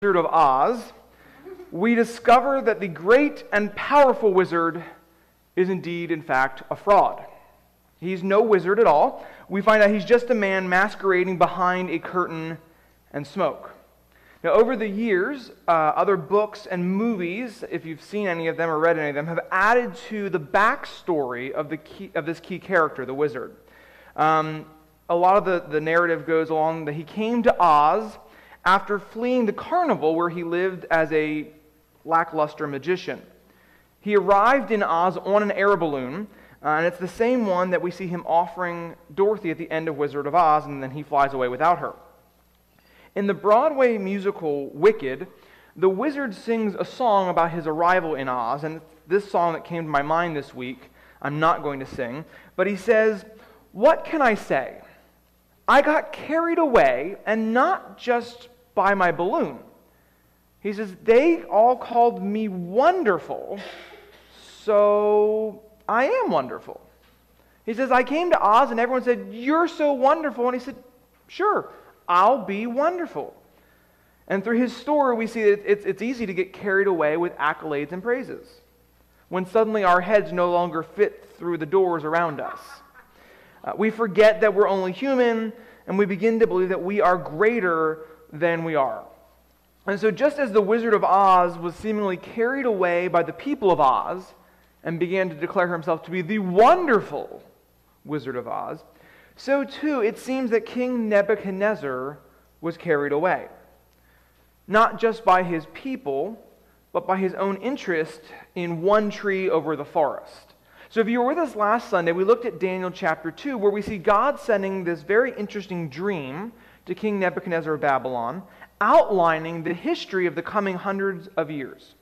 Wizard of Oz, we discover that the great and powerful wizard is indeed, in fact, a fraud. He's no wizard at all. We find out he's just a man masquerading behind a curtain and smoke. Now, over the years, other books and movies, if you've seen any of them or read any of them, have added to the backstory of this key character, the wizard. A lot of the narrative goes along that he came to Oz after fleeing the carnival where he lived as a lackluster magician. He arrived in Oz on an air balloon, and it's the same one that we see him offering Dorothy at the end of Wizard of Oz, and then he flies away without her. In the Broadway musical Wicked, the wizard sings a song about his arrival in Oz, and this song that came to my mind this week, I'm not going to sing, but he says, "What can I say? I got carried away, and not just by my balloon." He says, "They all called me wonderful, so I am wonderful." He says, "I came to Oz, and everyone said, 'You're so wonderful.' And he said, 'Sure, I'll be wonderful.'" And through his story, we see that it's easy to get carried away with accolades and praises when suddenly our heads no longer fit through the doors around us. We forget that we're only human, and we begin to believe that we are greater than we are. And so just as the Wizard of Oz was seemingly carried away by the people of Oz and began to declare himself to be the wonderful Wizard of Oz, so too it seems that King Nebuchadnezzar was carried away. Not just by his people, but by his own interest in one tree over the forest. So if you were with us last Sunday, we looked at Daniel chapter 2, where we see God sending this very interesting dream to King Nebuchadnezzar of Babylon, outlining the history of the coming hundreds of years.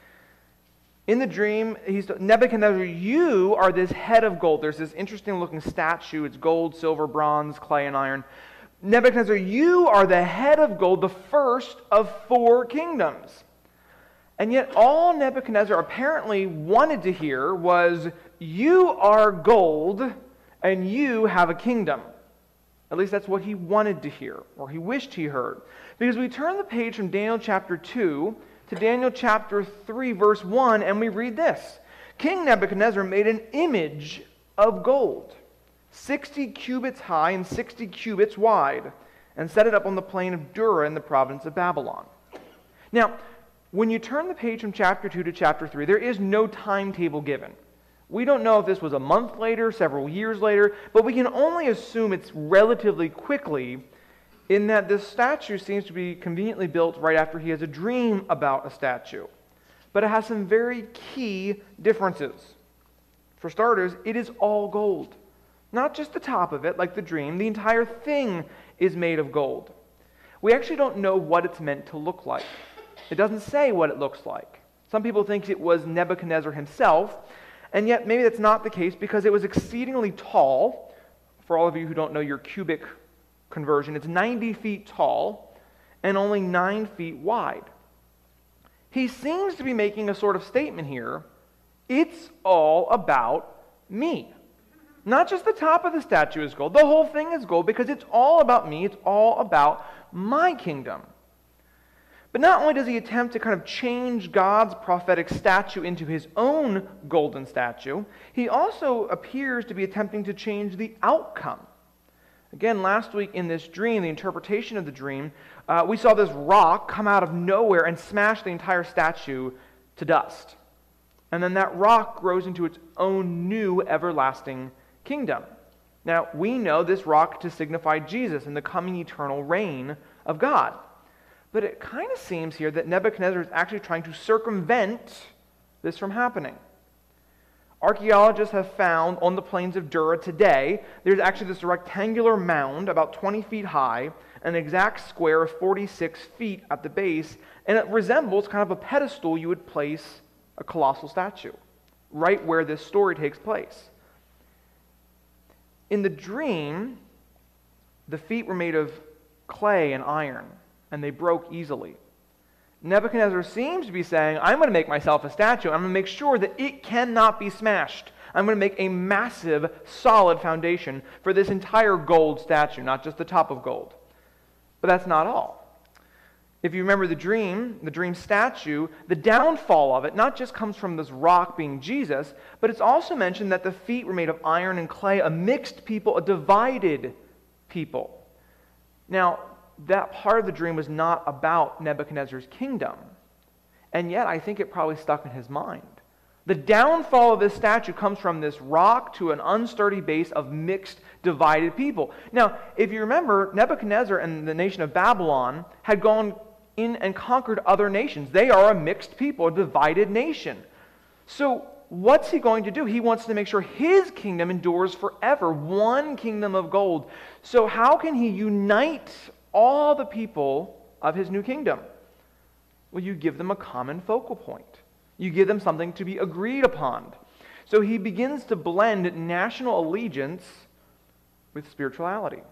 In the dream, he's Nebuchadnezzar, you are this head of gold. There's this interesting looking statue. It's gold, silver, bronze, clay, and iron. Nebuchadnezzar, you are the head of gold, the first of 4 kingdoms. And yet all Nebuchadnezzar apparently wanted to hear was, you are gold, and you have a kingdom. At least that's what he wanted to hear, or he wished he heard. Because we turn the page from Daniel chapter 2 to Daniel chapter 3, verse 1, and we read this. King Nebuchadnezzar made an image of gold, 60 cubits high and 60 cubits wide, and set it up on the plain of Dura in the province of Babylon. Now, when you turn the page from chapter 2 to chapter 3, there is no timetable given. We don't know if this was a month later, several years later, but we can only assume it's relatively quickly, in that this statue seems to be conveniently built right after he has a dream about a statue. But it has some very key differences. For starters, it is all gold. Not just the top of it, like the dream. The entire thing is made of gold. We actually don't know what it's meant to look like. It doesn't say what it looks like. Some people think it was Nebuchadnezzar himself, and yet maybe that's not the case because it was exceedingly tall. For all of you who don't know your cubic conversion, it's 90 feet tall and only 9 feet wide. He seems to be making a sort of statement here. It's all about me. Not just the top of the statue is gold. The whole thing is gold because it's all about me. It's all about my kingdom. But not only does he attempt to kind of change God's prophetic statue into his own golden statue, he also appears to be attempting to change the outcome. Again, last week in this dream, the interpretation of the dream, we saw this rock come out of nowhere and smash the entire statue to dust. And then that rock grows into its own new everlasting kingdom. Now, we know this rock to signify Jesus and the coming eternal reign of God. But it kind of seems here that Nebuchadnezzar is actually trying to circumvent this from happening. Archaeologists have found on the plains of Dura today, there's actually this rectangular mound about 20 feet high, an exact square of 46 feet at the base, and it resembles kind of a pedestal you would place a colossal statue, right where this story takes place. In the dream, the feet were made of clay and iron, and they broke easily. Nebuchadnezzar seems to be saying, I'm going to make myself a statue. I'm going to make sure that it cannot be smashed. I'm going to make a massive, solid foundation for this entire gold statue, not just the top of gold. But that's not all. If you remember the dream statue, the downfall of it not just comes from this rock being Jesus, but it's also mentioned that the feet were made of iron and clay, a mixed people, a divided people. Now, that part of the dream was not about Nebuchadnezzar's kingdom, and yet I think it probably stuck in his mind. The downfall of this statue comes from this rock to an unsturdy base of mixed, divided people. Now, if you remember, Nebuchadnezzar and the nation of Babylon had gone in and conquered other nations. They are a mixed people, a divided nation. So what's he going to do? He wants to make sure his kingdom endures forever, one kingdom of gold. So how can he unite all the people of his new kingdom? Well, you give them a common focal point. You give them something to be agreed upon. So he begins to blend national allegiance with spirituality.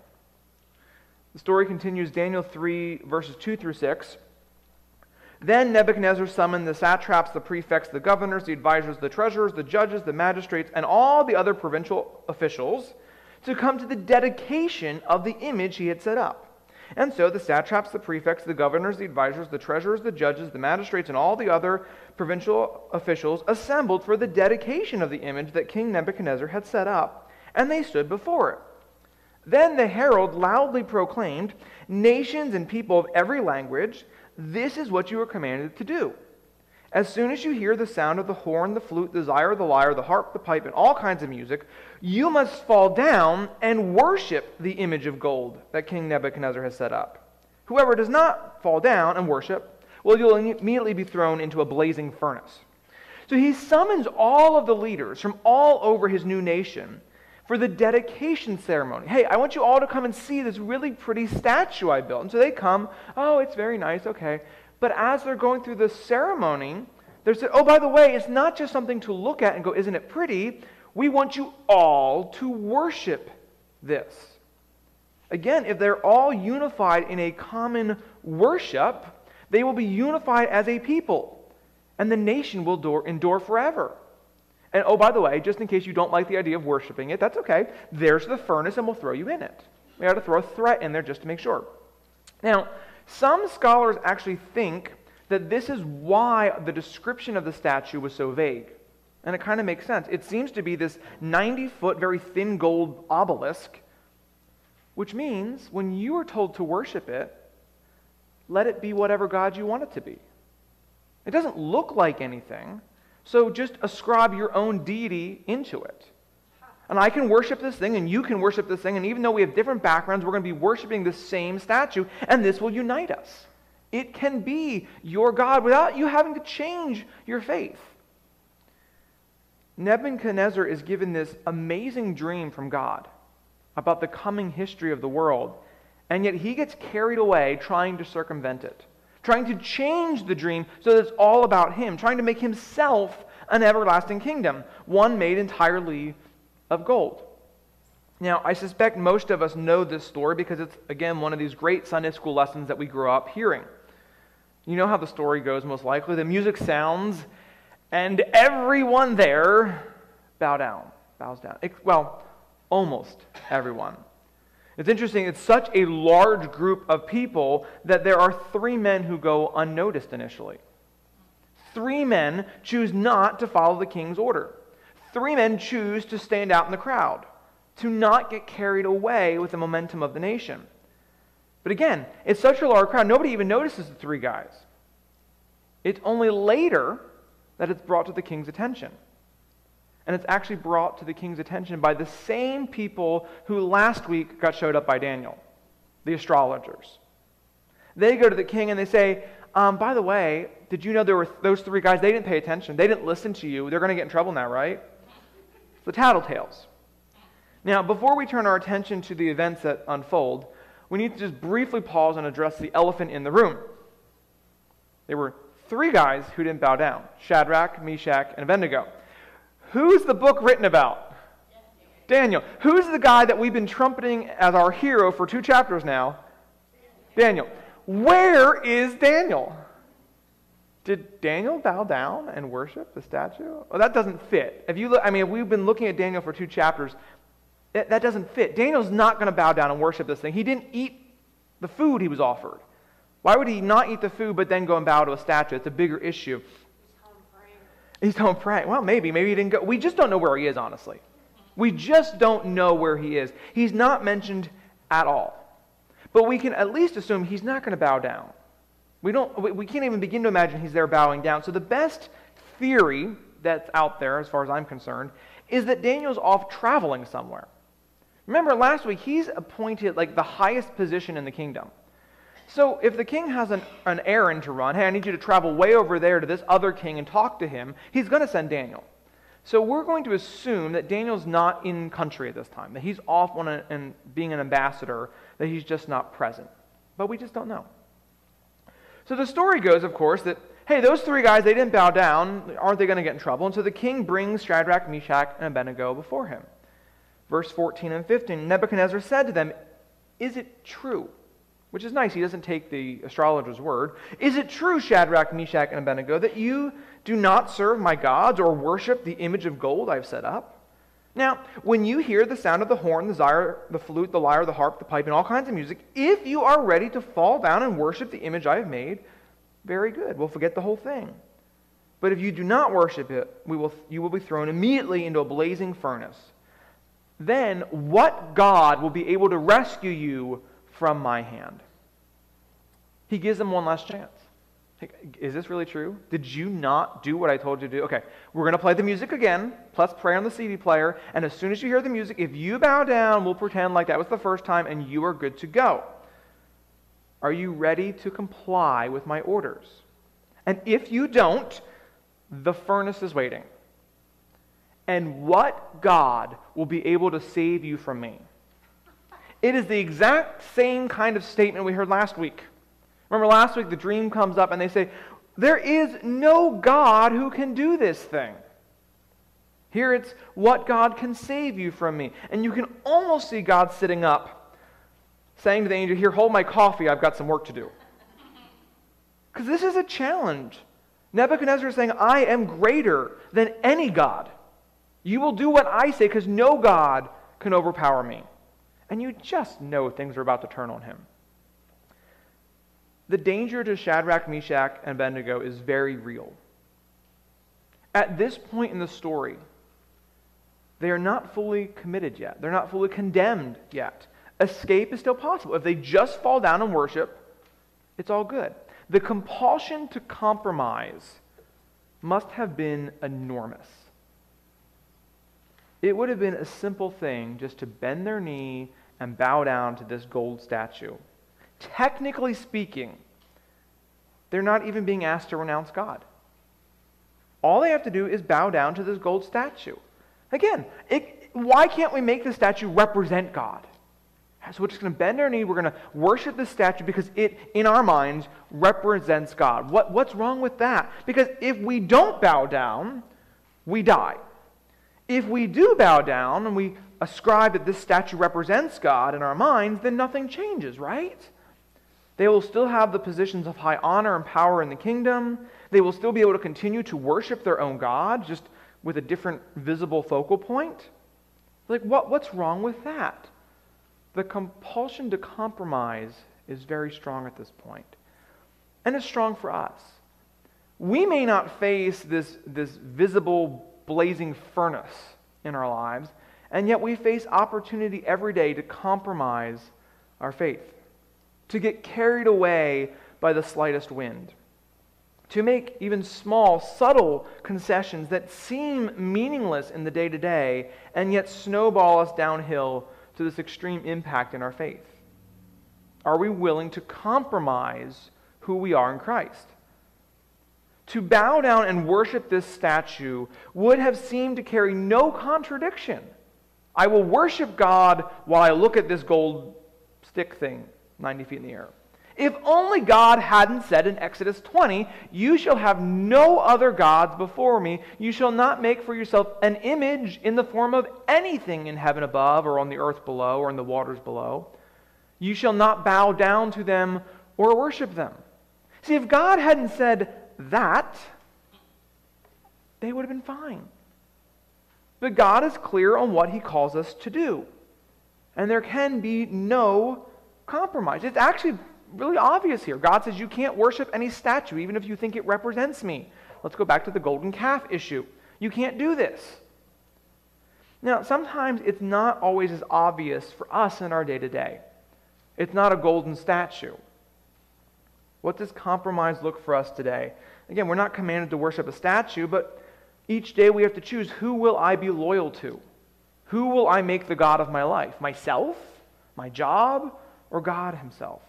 The story continues, Daniel 3, verses 2 through 6. Then Nebuchadnezzar summoned the satraps, the prefects, the governors, the advisors, the treasurers, the judges, the magistrates, and all the other provincial officials to come to the dedication of the image he had set up. And so the satraps, the prefects, the governors, the advisors, the treasurers, the judges, the magistrates, and all the other provincial officials assembled for the dedication of the image that King Nebuchadnezzar had set up, and they stood before it. Then the herald loudly proclaimed, "Nations and people of every language, this is what you are commanded to do. As soon as you hear the sound of the horn, the flute, the lyre, the lyre, the harp, the pipe, and all kinds of music, you must fall down and worship the image of gold that King Nebuchadnezzar has set up. Whoever does not fall down and worship, well, you'll immediately be thrown into a blazing furnace." So he summons all of the leaders from all over his new nation for the dedication ceremony. Hey, I want you all to come and see this really pretty statue I built. And so they come, oh, it's very nice, okay. But as they're going through the ceremony, they're saying, oh, by the way, it's not just something to look at and go, isn't it pretty? We want you all to worship this. Again, if they're all unified in a common worship, they will be unified as a people, and the nation will endure forever. And oh, by the way, just in case you don't like the idea of worshiping it, that's okay. There's the furnace, and we'll throw you in it. We ought to throw a threat in there just to make sure. Now, some scholars actually think that this is why the description of the statue was so vague. And it kind of makes sense. It seems to be this 90-foot, very thin gold obelisk, which means when you are told to worship it, let it be whatever God you want it to be. It doesn't look like anything, so just ascribe your own deity into it. And I can worship this thing, and you can worship this thing, and even though we have different backgrounds, we're going to be worshiping the same statue, and this will unite us. It can be your God without you having to change your faith. Nebuchadnezzar is given this amazing dream from God about the coming history of the world, and yet he gets carried away trying to circumvent it, trying to change the dream so that it's all about him, trying to make himself an everlasting kingdom, one made entirely of gold. Now, I suspect most of us know this story because it's, again, one of these great Sunday school lessons that we grew up hearing. You know how the story goes, most likely. The music sounds, and everyone there bows down. Well, almost everyone. It's interesting, it's such a large group of people that there are 3 men who go unnoticed initially. 3 men choose not to follow the king's order. 3 men choose to stand out in the crowd, to not get carried away with the momentum of the nation. But again, it's such a large crowd, nobody even notices the 3 guys. It's only later that it's brought to the king's attention. And it's actually brought to the king's attention by the same people who last week got showed up by Daniel, the astrologers. They go to the king and they say, by the way, did you know there were those 3 guys? They didn't pay attention. They didn't listen to you. They're going to get in trouble now, right? It's the tattletales. Now, before we turn our attention to the events that unfold, we need to just briefly pause and address the elephant in the room. There were 3 guys who didn't bow down: Shadrach, Meshach, and Abednego. Who's the book written about? Daniel. Who's the guy that we've been trumpeting as our hero for 2 chapters now? Daniel. Where is Daniel? Did Daniel bow down and worship the statue? Well, that doesn't fit. If we've been looking at Daniel for 2 chapters. That doesn't fit. Daniel's not going to bow down and worship this thing. He didn't eat the food he was offered. Why would he not eat the food but then go and bow to a statue? It's a bigger issue. He's home praying. Well, maybe he didn't go. We just don't know where he is, honestly. We just don't know where he is. He's not mentioned at all. But we can at least assume he's not going to bow down. We can't even begin to imagine he's there bowing down. So the best theory that's out there, as far as I'm concerned, is that Daniel's off traveling somewhere. Remember, last week, he's appointed like the highest position in the kingdom. So if the king has an errand to run, hey, I need you to travel way over there to this other king and talk to him, he's going to send Daniel. So we're going to assume that Daniel's not in country at this time, that he's off and being an ambassador, that he's just not present. But we just don't know. So the story goes, of course, that, hey, those three guys, they didn't bow down. Aren't they going to get in trouble? And so the king brings Shadrach, Meshach, and Abednego before him. Verse 14 and 15, Nebuchadnezzar said to them, "Is it true?" Which is nice. He doesn't take the astrologer's word. "Is it true, Shadrach, Meshach, and Abednego, that you do not serve my gods or worship the image of gold I have set up? Now, when you hear the sound of the horn, the lyre, the flute, the lyre, the harp, the pipe, and all kinds of music, if you are ready to fall down and worship the image I have made, very good. We'll forget the whole thing. But if you do not worship it, you will be thrown immediately into a blazing furnace. Then what God will be able to rescue you from my hand?" He gives them one last chance. Is this really true? Did you not do what I told you to do? Okay, we're going to play the music again, plus pray on the CD player, and as soon as you hear the music, if you bow down, we'll pretend like that was the first time and you are good to go. Are you ready to comply with my orders? And if you don't, the furnace is waiting. And what God will be able to save you from me? It is the exact same kind of statement we heard last week. Remember last week the dream comes up and they say, there is no God who can do this thing. Here it's what God can save you from me. And you can almost see God sitting up saying to the angel, "Here, hold my coffee, I've got some work to do." Because this is a challenge. Nebuchadnezzar is saying, I am greater than any God. You will do what I say because no God can overpower me. And you just know things are about to turn on him. The danger to Shadrach, Meshach, and Abednego is very real. At this point in the story, they are not fully committed yet. They're not fully condemned yet. Escape is still possible. If they just fall down and worship, it's all good. The compulsion to compromise must have been enormous. It would have been a simple thing just to bend their knee and bow down to this gold statue. Technically speaking, they're not even being asked to renounce God. All they have to do is bow down to this gold statue. Again, why can't we make the statue represent God? So we're just going to bend our knee, we're going to worship this statue because it, in our minds, represents God. What's wrong with that? Because if we don't bow down, we die. If we do bow down and we ascribe that this statue represents God in our minds, then nothing changes, right? They will still have the positions of high honor and power in the kingdom. They will still be able to continue to worship their own God, just with a different visible focal point. Like, what's wrong with that? The compulsion to compromise is very strong at this point. And it's strong for us. We may not face this visible blazing furnace in our lives, and yet we face opportunity every day to compromise our faith, to get carried away by the slightest wind, to make even small, subtle concessions that seem meaningless in the day-to-day and yet snowball us downhill to this extreme impact in our faith. Are we willing to compromise who we are in Christ? To bow down and worship this statue would have seemed to carry no contradiction. I will worship God while I look at this gold stick thing 90 feet in the air. If only God hadn't said in Exodus 20, "You shall have no other gods before me. You shall not make for yourself an image in the form of anything in heaven above or on the earth below or in the waters below. You shall not bow down to them or worship them." See, if God hadn't said that, they would have been fine. But God is clear on what he calls us to do. And there can be no compromise. It's actually really obvious here. God says you can't worship any statue, even if you think it represents me. Let's go back to the golden calf issue. You can't do this. Now, sometimes it's not always as obvious for us in our day-to-day. It's not a golden statue. What does compromise look for us today? Again, we're not commanded to worship a statue, but each day we have to choose, who will I be loyal to? Who will I make the God of my life? Myself? My job? Or God himself?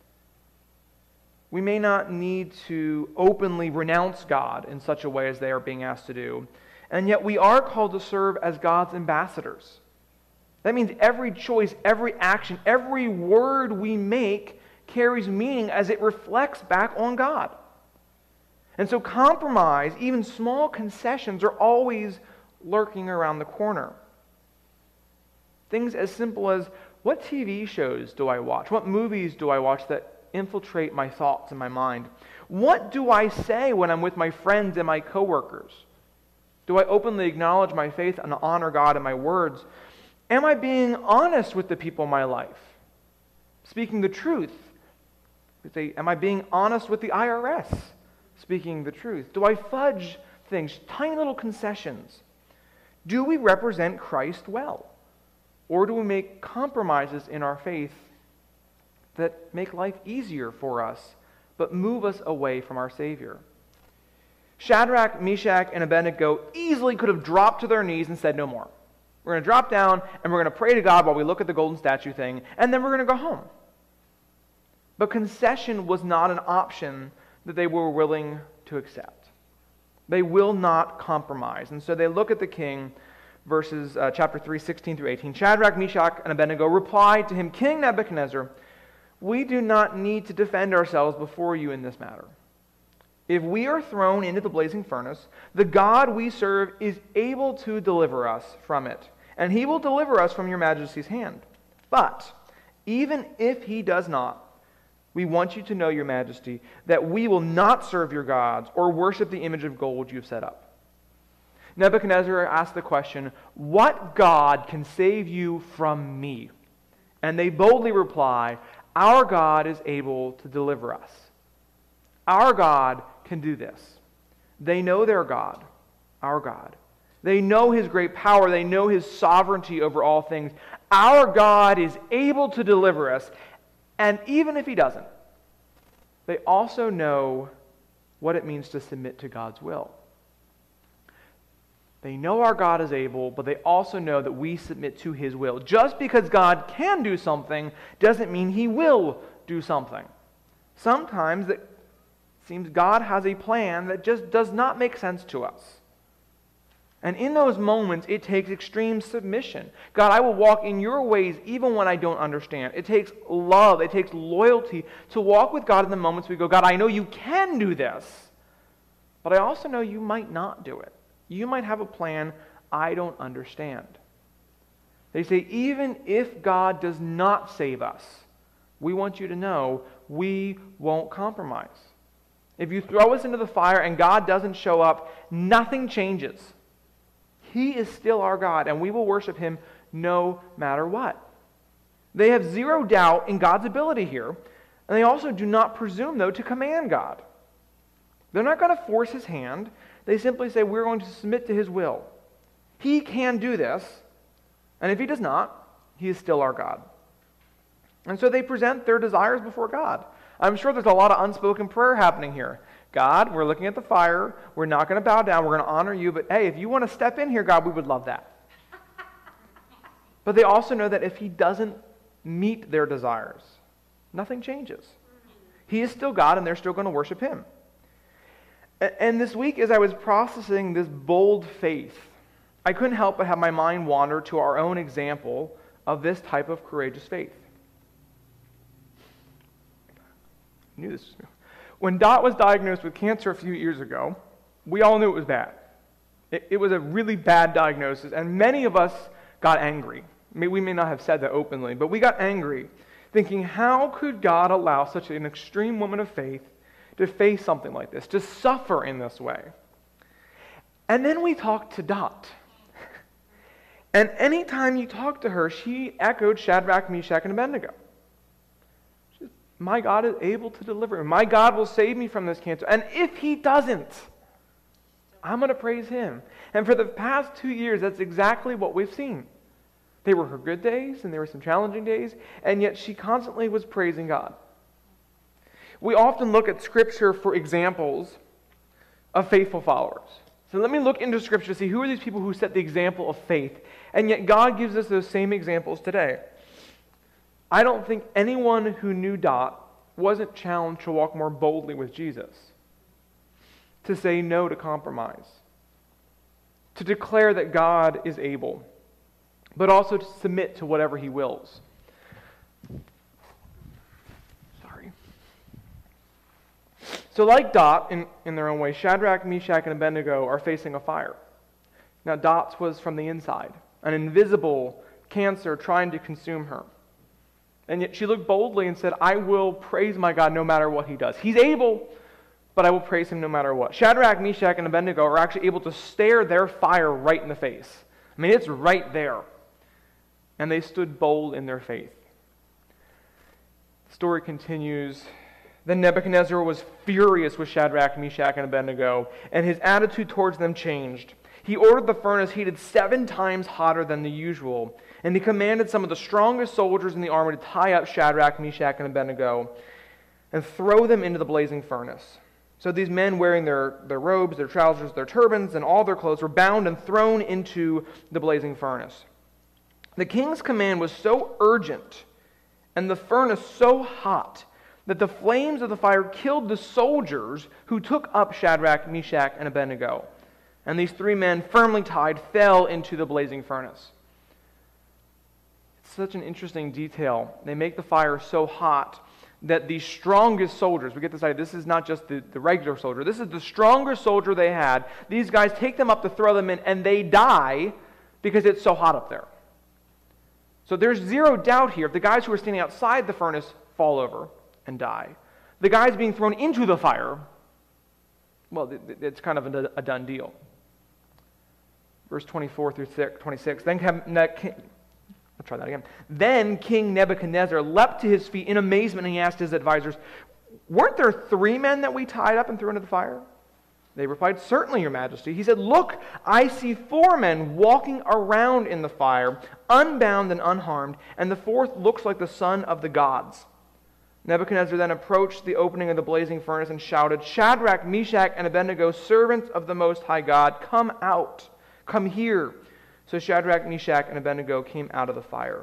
We may not need to openly renounce God in such a way as they are being asked to do, and yet we are called to serve as God's ambassadors. That means every choice, every action, every word we make carries meaning as it reflects back on God. And so compromise, even small concessions, are always lurking around the corner. Things as simple as, what TV shows do I watch? What movies do I watch that infiltrate my thoughts and my mind? What do I say when I'm with my friends and my coworkers? Do I openly acknowledge my faith and honor God in my words? Am I being honest with the people in my life? Speaking the truth? Am I being honest with the IRS? Speaking the truth? Do I fudge things, tiny little concessions? Do we represent Christ well? Or do we make compromises in our faith that make life easier for us, but move us away from our Savior? Shadrach, Meshach, and Abednego easily could have dropped to their knees and said, no more. We're going to drop down, and we're going to pray to God while we look at the golden statue thing, and then we're going to go home. But concession was not an option that they were willing to accept. They will not compromise. And so they look at the king, verses chapter 3, 16 through 18. Shadrach, Meshach, and Abednego replied to him, King Nebuchadnezzar, we do not need to defend ourselves before you in this matter. If we are thrown into the blazing furnace, the God we serve is able to deliver us from it, and he will deliver us from your majesty's hand. But even if he does not, we want you to know, your majesty, that we will not serve your gods or worship the image of gold you have set up. Nebuchadnezzar asked the question, what God can save you from me? And they boldly reply, our God is able to deliver us. Our God can do this. They know their God, our God. They know his great power. They know his sovereignty over all things. Our God is able to deliver us. And even if he doesn't, they also know what it means to submit to God's will. They know our God is able, but they also know that we submit to his will. Just because God can do something doesn't mean he will do something. Sometimes it seems God has a plan that just does not make sense to us. And in those moments, it takes extreme submission. God, I will walk in your ways even when I don't understand. It takes love, it takes loyalty to walk with God in the moments we go, God, I know you can do this, but I also know you might not do it. You might have a plan I don't understand. They say, even if God does not save us, we want you to know we won't compromise. If you throw us into the fire and God doesn't show up, nothing changes. He is still our God, and we will worship him no matter what. They have zero doubt in God's ability here, and they also do not presume, though, to command God. They're not going to force his hand. They simply say, we're going to submit to his will. He can do this, and if he does not, he is still our God. And so they present their desires before God. I'm sure there's a lot of unspoken prayer happening here. God, we're looking at the fire. We're not going to bow down. We're going to honor you. But hey, if you want to step in here, God, we would love that. But they also know that if he doesn't meet their desires, nothing changes. He is still God, and they're still going to worship him. And this week, as I was processing this bold faith, I couldn't help but have my mind wander to our own example of this type of courageous faith. I knew this. When Dot was diagnosed with cancer a few years ago, we all knew it was bad. It was a really bad diagnosis, and many of us got angry. We may not have said that openly, but we got angry, thinking, how could God allow such an extreme woman of faith to face something like this, to suffer in this way? And then we talked to Dot. And anytime you talk to her, she echoed Shadrach, Meshach, and Abednego. My God is able to deliver me. My God will save me from this cancer. And if he doesn't, I'm going to praise him. And for the past 2 years, that's exactly what we've seen. They were her good days, and there were some challenging days, and yet she constantly was praising God. We often look at Scripture for examples of faithful followers. So let me look into Scripture to see who are these people who set the example of faith, and yet God gives us those same examples today. I don't think anyone who knew Dot wasn't challenged to walk more boldly with Jesus, to say no to compromise, to declare that God is able, but also to submit to whatever he wills. Sorry. So like Dot, in their own way, Shadrach, Meshach, and Abednego are facing a fire. Now Dot's was from the inside, an invisible cancer trying to consume her. And yet she looked boldly and said, I will praise my God no matter what he does. He's able, but I will praise him no matter what. Shadrach, Meshach, and Abednego are actually able to stare their fire right in the face. I mean, it's right there. And they stood bold in their faith. The story continues. Then Nebuchadnezzar was furious with Shadrach, Meshach, and Abednego, and his attitude towards them changed. He ordered the furnace heated 7 times hotter than the usual, and he commanded some of the strongest soldiers in the army to tie up Shadrach, Meshach, and Abednego and throw them into the blazing furnace. So these men, wearing their robes, their trousers, their turbans, and all their clothes, were bound and thrown into the blazing furnace. The king's command was so urgent and the furnace so hot that the flames of the fire killed the soldiers who took up Shadrach, Meshach, and Abednego. And these 3 men, firmly tied, fell into the blazing furnace. It's such an interesting detail. They make the fire so hot that the strongest soldiers, we get this idea, this is not just the regular soldier, this is the strongest soldier they had. These guys take them up to throw them in, and they die because it's so hot up there. So there's zero doubt here. If the guys who are standing outside the furnace fall over and die, the guys being thrown into the fire, well, it's kind of a done deal. Verse 24 through 26. Then King Nebuchadnezzar leapt to his feet in amazement, and he asked his advisors, weren't there 3 men that we tied up and threw into the fire? They replied, certainly, your majesty. He said, look, I see 4 men walking around in the fire, unbound and unharmed, and the 4th looks like the son of the gods. Nebuchadnezzar then approached the opening of the blazing furnace and shouted, Shadrach, Meshach, and Abednego, servants of the Most High God, come out, come here. So Shadrach, Meshach, and Abednego came out of the fire.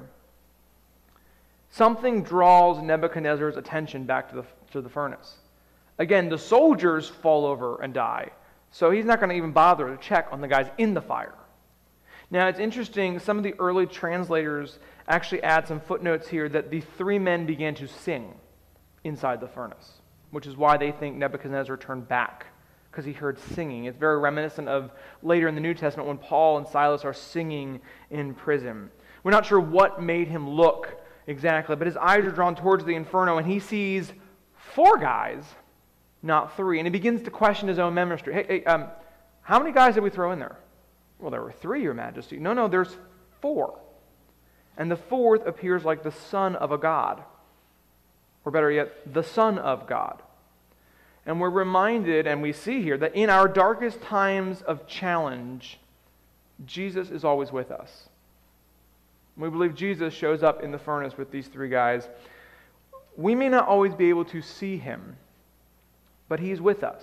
Something draws Nebuchadnezzar's attention back to the furnace. Again, the soldiers fall over and die, so he's not going to even bother to check on the guys in the fire. Now, it's interesting, some of the early translators actually add some footnotes here that the 3 men began to sing inside the furnace, which is why they think Nebuchadnezzar turned back, because he heard singing. It's very reminiscent of later in the New Testament when Paul and Silas are singing in prison. We're not sure what made him look exactly, but his eyes are drawn towards the inferno, and he sees 4 guys, not 3, and he begins to question his own ministry. Hey, how many guys did we throw in there? Well, there were 3, your majesty. No, there's 4. And the 4th appears like the son of a god, or better yet, the Son of God. And we're reminded, and we see here, that in our darkest times of challenge, Jesus is always with us. We believe Jesus shows up in the furnace with these 3 guys. We may not always be able to see him, but he's with us.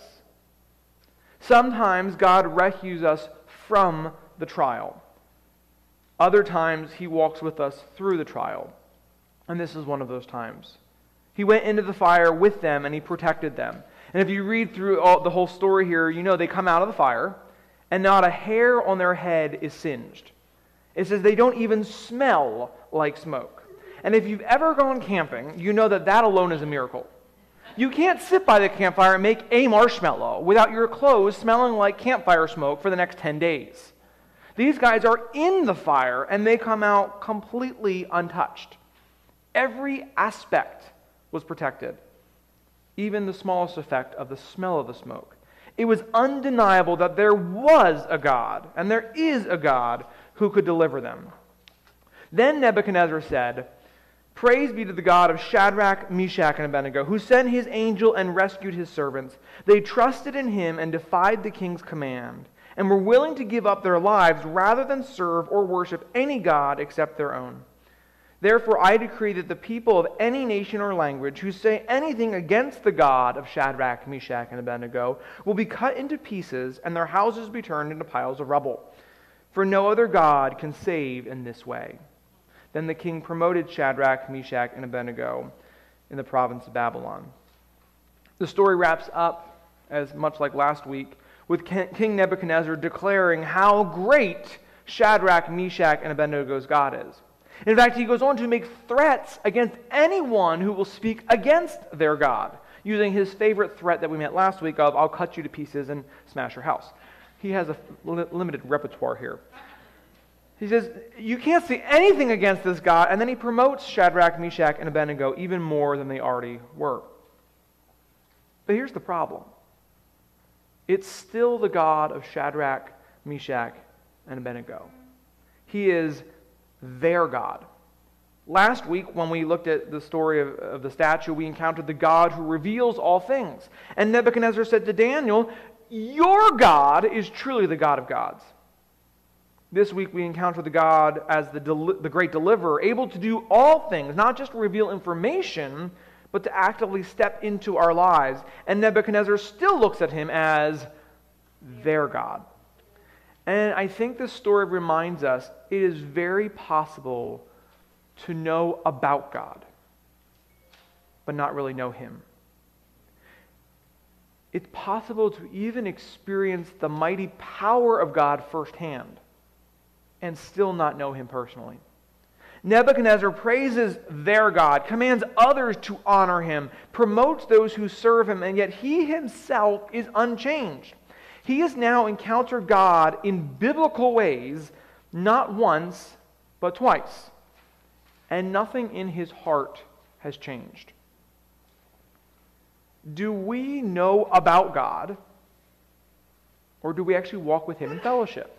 Sometimes God rescues us from the trial. Other times he walks with us through the trial. And this is one of those times. He went into the fire with them and he protected them. And if you read through the whole story here, you know they come out of the fire and not a hair on their head is singed. It says they don't even smell like smoke. And if you've ever gone camping, you know that alone is a miracle. You can't sit by the campfire and make a marshmallow without your clothes smelling like campfire smoke for the next 10 days. These guys are in the fire and they come out completely untouched. Every aspect was protected, even the smallest effect of the smell of the smoke. It was undeniable that there was a God, and there is a God, who could deliver them. Then Nebuchadnezzar said, Praise be to the God of Shadrach, Meshach, and Abednego, who sent his angel and rescued his servants. They trusted in him and defied the king's command, and were willing to give up their lives rather than serve or worship any god except their own. Therefore I decree that the people of any nation or language who say anything against the God of Shadrach, Meshach, and Abednego will be cut into pieces, and their houses be turned into piles of rubble. For no other God can save in this way. Then the king promoted Shadrach, Meshach, and Abednego in the province of Babylon. The story wraps up, as much like last week, with King Nebuchadnezzar declaring how great Shadrach, Meshach, and Abednego's God is. In fact, he goes on to make threats against anyone who will speak against their God, using his favorite threat that we met last week of, I'll cut you to pieces and smash your house. He has a limited repertoire here. He says, you can't say anything against this God, and then he promotes Shadrach, Meshach, and Abednego even more than they already were. But here's the problem. It's still the God of Shadrach, Meshach, and Abednego. He is their God. Last week, when we looked at the story of the statue, we encountered the God who reveals all things. And Nebuchadnezzar said to Daniel, your God is truly the God of gods. This week we encounter the God as the great deliverer, able to do all things, not just reveal information, but to actively step into our lives. And Nebuchadnezzar still looks at him as their God. And I think this story reminds us it is very possible to know about God, but not really know him. It's possible to even experience the mighty power of God firsthand and still not know him personally. Nebuchadnezzar praises their God, commands others to honor him, promotes those who serve him, and yet he himself is unchanged. He has now encountered God in biblical ways, not once, but twice. And nothing in his heart has changed. Do we know about God, or do we actually walk with him in fellowship?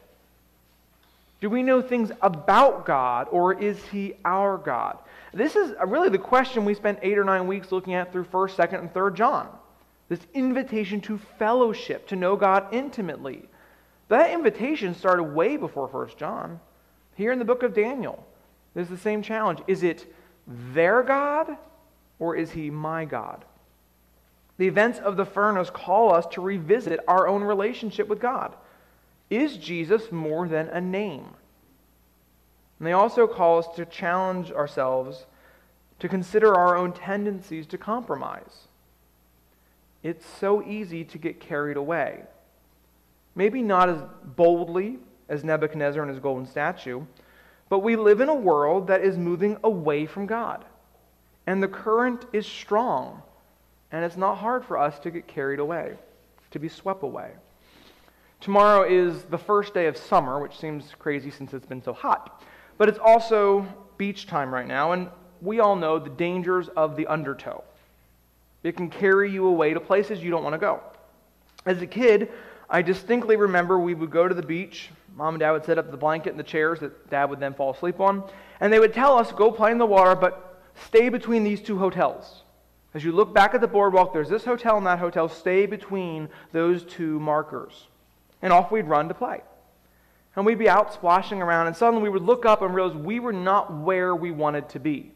Do we know things about God, or is he our God? This is really the question we spent 8 or 9 weeks looking at through 1st, 2nd, and 3rd John. This invitation to fellowship, to know God intimately. That invitation started way before 1st John. Here in the book of Daniel, there's the same challenge. Is it their God, or is he my God? The events of the furnace call us to revisit our own relationship with God. Is Jesus more than a name? And they also call us to challenge ourselves to consider our own tendencies to compromise. It's so easy to get carried away. Maybe not as boldly as Nebuchadnezzar and his golden statue, but we live in a world that is moving away from God. And the current is strong, and it's not hard for us to get carried away, to be swept away. Tomorrow is the first day of summer, which seems crazy since it's been so hot. But it's also beach time right now, and we all know the dangers of the undertow. It can carry you away to places you don't want to go. As a kid, I distinctly remember we would go to the beach. Mom and Dad would set up the blanket and the chairs that Dad would then fall asleep on. And they would tell us, go play in the water, but stay between these 2 hotels. As you look back at the boardwalk, there's this hotel and that hotel. Stay between those 2 markers. And off we'd run to play. And we'd be out splashing around, and suddenly we would look up and realize we were not where we wanted to be.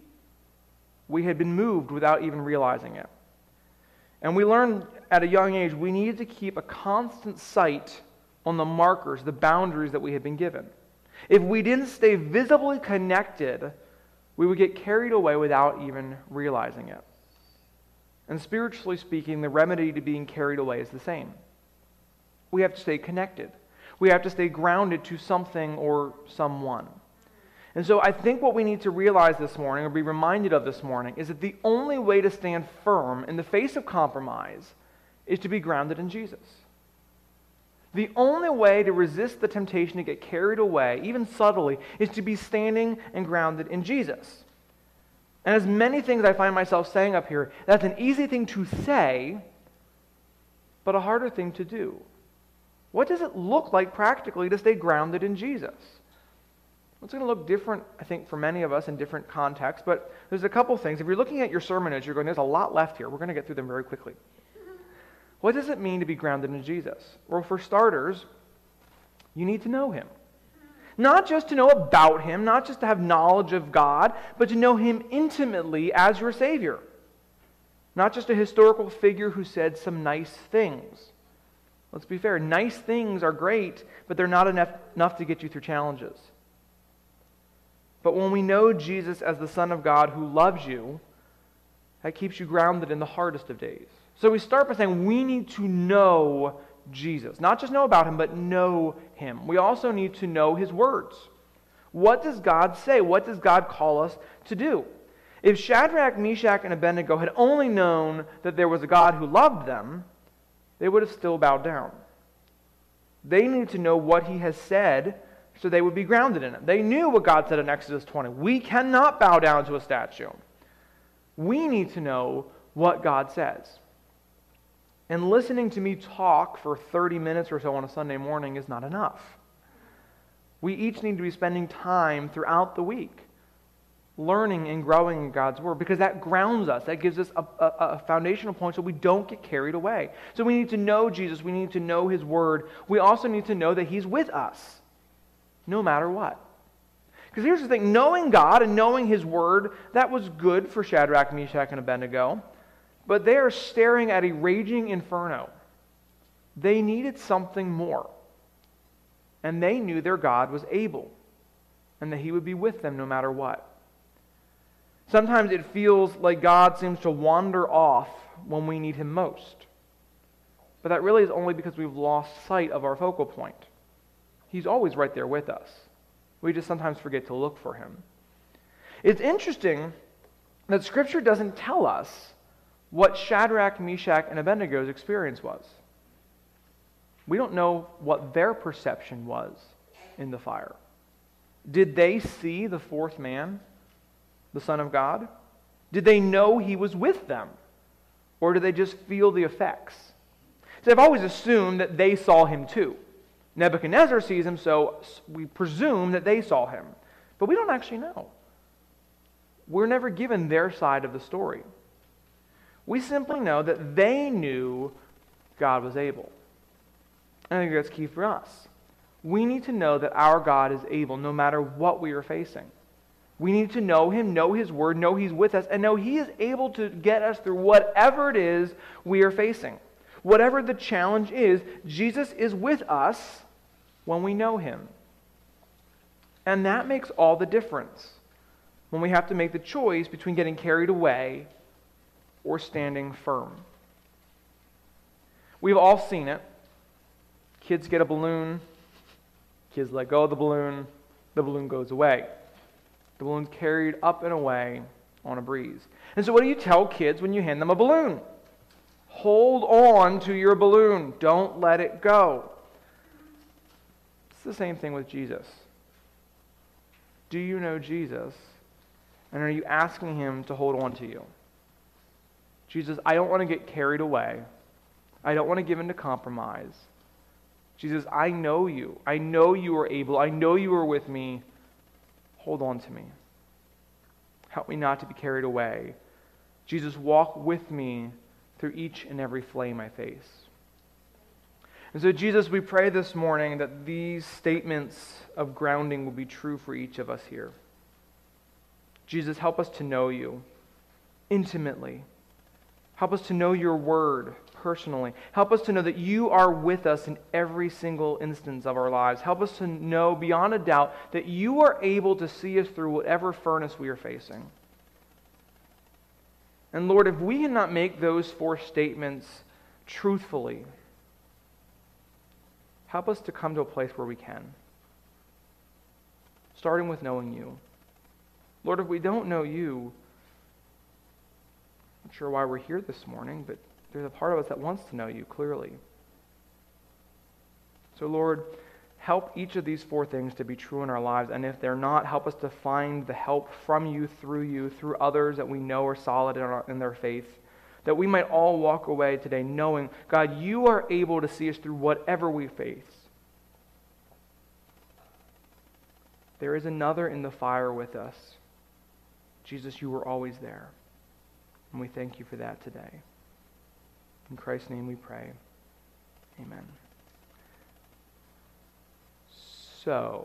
We had been moved without even realizing it. And we learned at a young age we needed to keep a constant sight on the markers, the boundaries that we had been given. If we didn't stay visibly connected, we would get carried away without even realizing it. And spiritually speaking, the remedy to being carried away is the same. We have to stay connected. We have to stay grounded to something or someone. And so I think what we need to realize this morning, or be reminded of this morning, is that the only way to stand firm in the face of compromise is to be grounded in Jesus. The only way to resist the temptation to get carried away, even subtly, is to be standing and grounded in Jesus. And as many things I find myself saying up here, that's an easy thing to say, but a harder thing to do. What does it look like practically to stay grounded in Jesus? It's going to look different, I think, for many of us in different contexts, but there's a couple things. If you're looking at your sermon notes, you're going, there's a lot left here. We're going to get through them very quickly. What does it mean to be grounded in Jesus? Well, for starters, you need to know him. Not just to know about him, not just to have knowledge of God, but to know him intimately as your Savior. Not just a historical figure who said some nice things. Let's be fair, nice things are great, but they're not enough to get you through challenges. But when we know Jesus as the Son of God who loves you, that keeps you grounded in the hardest of days. So we start by saying we need to know Jesus. Not just know about him, but know him. We also need to know his words. What does God say? What does God call us to do? If Shadrach, Meshach, and Abednego had only known that there was a God who loved them, they would have still bowed down. They need to know what he has said so they would be grounded in it. They knew what God said in Exodus 20. We cannot bow down to a statue. We need to know what God says. And listening to me talk for 30 minutes or so on a Sunday morning is not enough. We each need to be spending time throughout the week learning and growing in God's Word, because that grounds us. That gives us a foundational point so we don't get carried away. So we need to know Jesus. We need to know his Word. We also need to know that he's with us no matter what. Because here's the thing, knowing God and knowing his Word, that was good for Shadrach, Meshach, and Abednego. But they are staring at a raging inferno. They needed something more. And they knew their God was able, and that he would be with them no matter what. Sometimes it feels like God seems to wander off when we need him most. But that really is only because we've lost sight of our focal point. He's always right there with us. We just sometimes forget to look for him. It's interesting that Scripture doesn't tell us what Shadrach, Meshach, and Abednego's experience was. We don't know what their perception was in the fire. Did they see the fourth man, the Son of God? Did they know he was with them? Or did they just feel the effects? So I've always assumed that they saw him too. Nebuchadnezzar sees him, so we presume that they saw him. But we don't actually know. We're never given their side of the story. We simply know that they knew God was able. And I think that's key for us. We need to know that our God is able no matter what we are facing. We need to know him, know his word, know he's with us, and know he is able to get us through whatever it is we are facing. Whatever the challenge is, Jesus is with us when we know him. And that makes all the difference when we have to make the choice between getting carried away or standing firm. We've all seen it. Kids get a balloon, kids let go of the balloon goes away. The balloon's carried up and away on a breeze. And so what do you tell kids when you hand them a balloon? Hold on to your balloon. Don't let it go. It's the same thing with Jesus. Do you know Jesus? And are you asking him to hold on to you? Jesus, I don't want to get carried away. I don't want to give in to compromise. Jesus, I know you. I know you are able. I know you are with me. Hold on to me. Help me not to be carried away. Jesus, walk with me through each and every flame I face. And so, Jesus, we pray this morning that these statements of grounding will be true for each of us here. Jesus, help us to know you intimately. Help us to know your word personally. Help us to know that you are with us in every single instance of our lives. Help us to know beyond a doubt that you are able to see us through whatever furnace we are facing. And Lord, if we cannot make those four statements truthfully, help us to come to a place where we can. Starting with knowing you. Lord, if we don't know you, I'm not sure why we're here this morning, but there's a part of us that wants to know you clearly. So Lord, help each of these four things to be true in our lives, and if they're not, help us to find the help from you, through others that we know are solid in their faith, that we might all walk away today knowing, God, you are able to see us through whatever we face. There is another in the fire with us. Jesus, you were always there. And we thank you for that today. In Christ's name we pray. Amen. So,